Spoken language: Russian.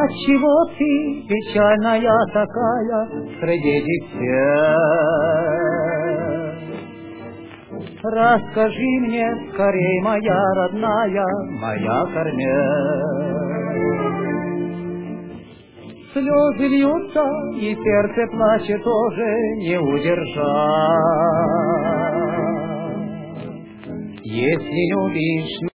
Отчего ты печальная такая среди всех? Расскажи мне скорей, моя родная, моя Кармен. Слезы льются, и сердце плачет тоже не удержать. Если любишь